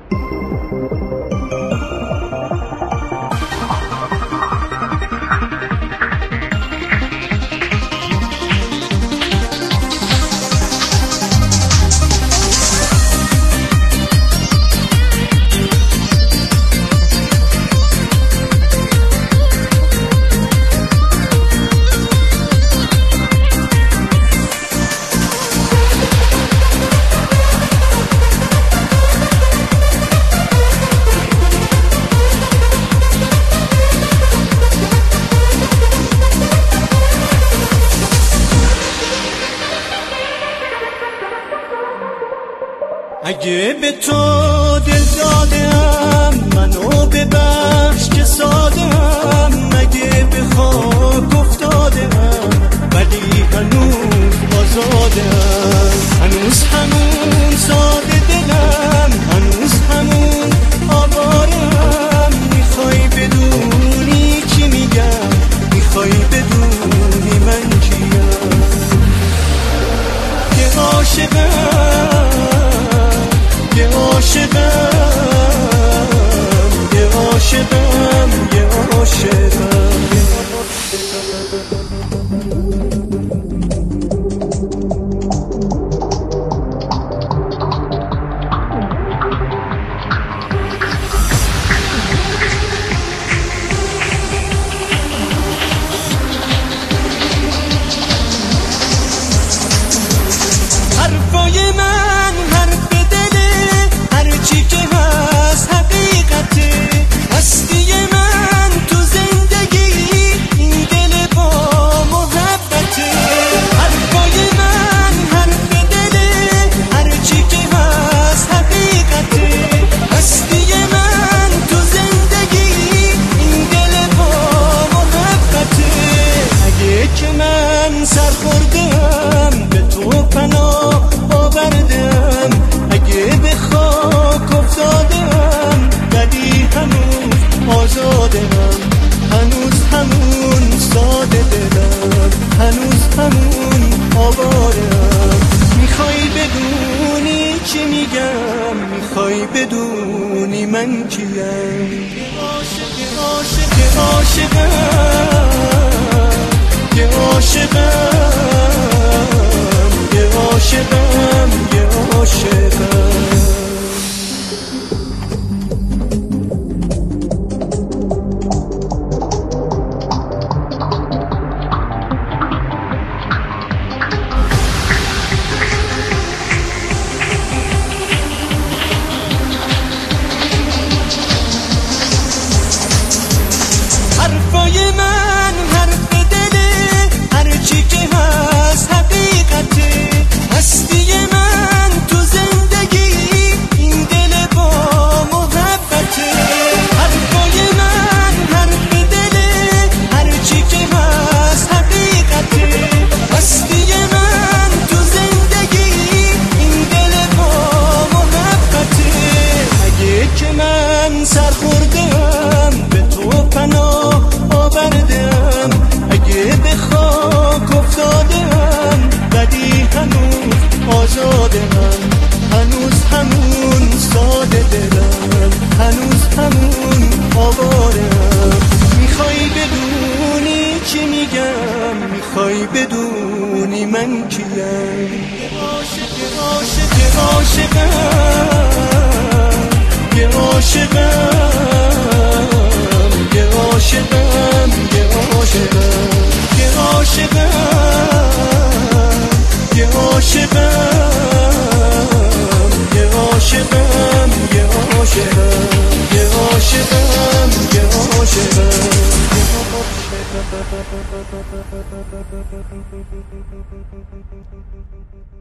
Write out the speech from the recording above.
اگه به تو دل دادم منو ببخش که سادم، اگه به خاک افتادم ولی هنوز آزادم، هنوز همون ساده دلم، هنوز همون آوارم. میخوای بدونی چی میگم، میخوای بدونی من کیم، که عاشقم، یه عاشقم، یه عاشقم، یه عاشقم. حرفای من حرف دله، هرچی که هست حقیقته. هستی من تو زندگی این دل با محبته. حرفای من حرف دله، هرچی که هست حقیقته. هستی من تو زندگی این دل با محبته. اگه که من سر خوردم به تو پناه آوردم، اگه به خاک افتادم ولی هنوز آزادم، هنوز همون ساده دلم، هنوز همون آوارم. میخوای بدونی چی میگم، میخوای بدونی من کیم، که عاشقم، که عاشقم، که عاشقم، یه عاشقم، یه عاشقم. حرفای من حرف دله، هرچی که هست حقیقته. هستی من تو زندگی این دل با محبته. حرفای من حرف دله، هرچی که هست حقیقته. هستی من تو زندگی این دل با محبته. اگه که من سر خوردم به تو پناه آوردم، اگه به خاک افتادم ولی هنوز آزادم، هنوز همون ساده دلم، هنوز همون آوارم. میخوای بدونی چی میگم، میخوای بدونی من کیم، که عاشقم، که عاشقم، یه عاشقم، یه عاشقم، یه عاشقم، یه عاشقم، یه عاشقم، یه عاشقم، یه عاشقم، یه عاشقم.